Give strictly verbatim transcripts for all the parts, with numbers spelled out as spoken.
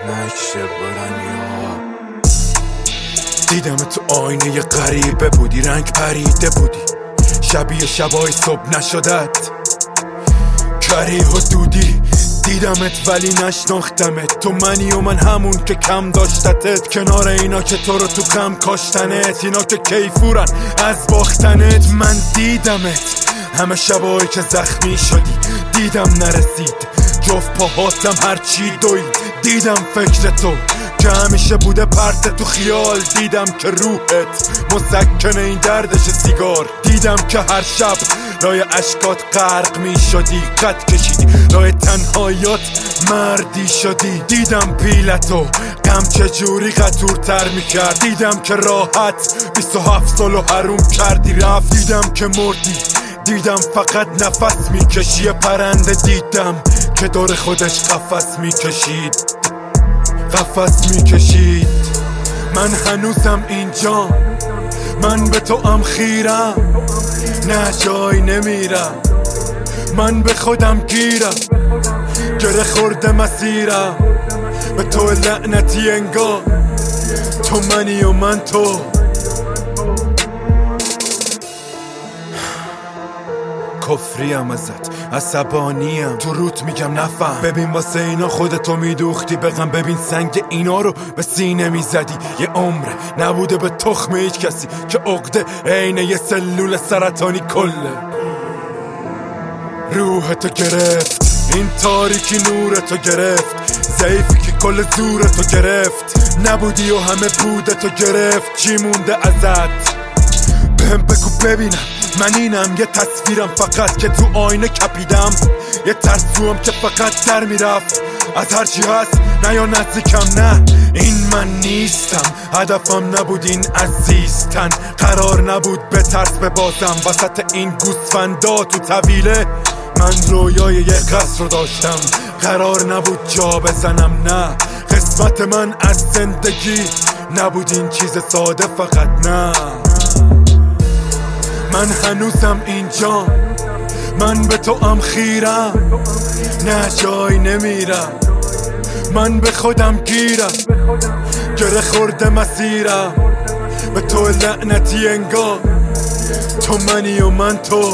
نکشه برنیا. دیدم تو آینه ی غریبه بودی، رنگ پریده بودی، شبیه شبای صبح نشدت، کریه و دودی. دیدمت ولی نشناختمت، تو منی و من همون که کم داشتتت، کنار اینا که تو رو تو غم کاشتنت، اینا که کیفورن از باختنت. من دیدمت همه شبایی که زخمی شدی، دیدم نرسید جفت پاهاتم هرچی دوید. دیدم فکر تو که همیشه بوده پرت تو خیال، دیدم که روحت مسکن این دردش سیگار. دیدم که هر شب لای اشکات غرق می شدی، قد کشیدی لای تنهایات مردی شدی. دیدم پیلتو غم چجوری قطورتر می کرد، دیدم که راحت بیست و هفت سالو حروم کردی رفت. دیدم که مردی، دیدم فقط نفس می کشی. پرنده دیدم که دور خودش قفس می کشید، قفس می کشید. من هنوزم اینجا، من به تو ام خیرم، نه جای نمیرم. من به خودم گیرم، گره خورده مسیرم، به تو لعنتی انگار تو منی و من تو. کفریم ازت، عصبانیم، تو روت میگم نفهم. ببین واسه اینا خودتو میدوختی بغم، ببین سنگ اینا رو به سینه میزدی. یه عمره نبوده به تخم هیچ کسی که عقده عینه یه سلول سرطانی کله روحتو گرفت. این تاریکی نورتو گرفت، ضعیفی که کل زورتو گرفت. نبودی و همه بودتو گرفت، چی مونده ازت؟ بهم بگو ببینم، من اینم یه تصویرم فقط که تو آینه کپیدم، یه ترسوام که فقط در میرفت از هرچی هست. نه یا نزدیکم، نه این من نیستم. هدفم نبود این عزیزتن، قرار نبود به ترس ببازم وسط این گوسفندا تو طویله. من رویای یه قصر رو داشتم، قرار نبود جا بزنم. نه قسمت من از زندگی نبود این چیز ساده فقط. نه من هنوزم اینجا، من به تو ام خیرم، نه جای نمیرم. من به خودم گیرم، گره خورده مسیرم، به تو لعنتی انگار تو منی و من تو.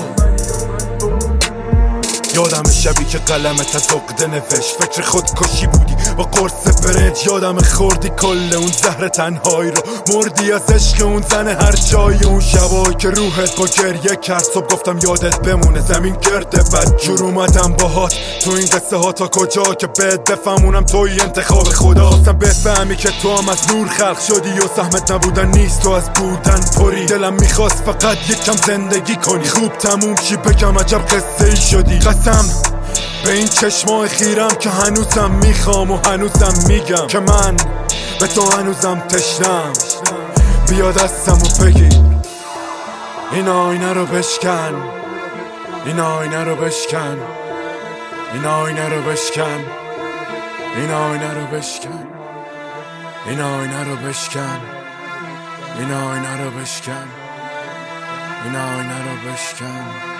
یادم شبی که قلمت از عقده نوشت، فکر خودکشی بودی با قرص برنج. یادم خوردی کل اون زهر تنهایی رو، مردی از عشق اون زن هر جای. اون شبایی که روحت با گریه کرد، صبح گفتم یادت بمونه زمین گرده. بد جور اومدم باهات تو این قصه ها تا کجا که بهت بفهمونم توی انتخاب خدا. خواستم بفهمی که تو هم از نور خلق شدی و سهمت نبودن نیست تو از بودن پری. دلم میخواست فقط یکم زندگی کنی، خوب تموم چی بگم عجب قصه ای شدی. قسم به این چشمای خیرم که هنوزم میخوام و هنوزم میگم که من به تو هنوزم تشنم. بیا دستم و بگیر این آینه رو بشکن، این آینه رو بشکن، این آینه رو بشکن، این آینه رو بشکن، این آینه رو بشکن، این آینه رو بشکن، این آینه رو بشکن.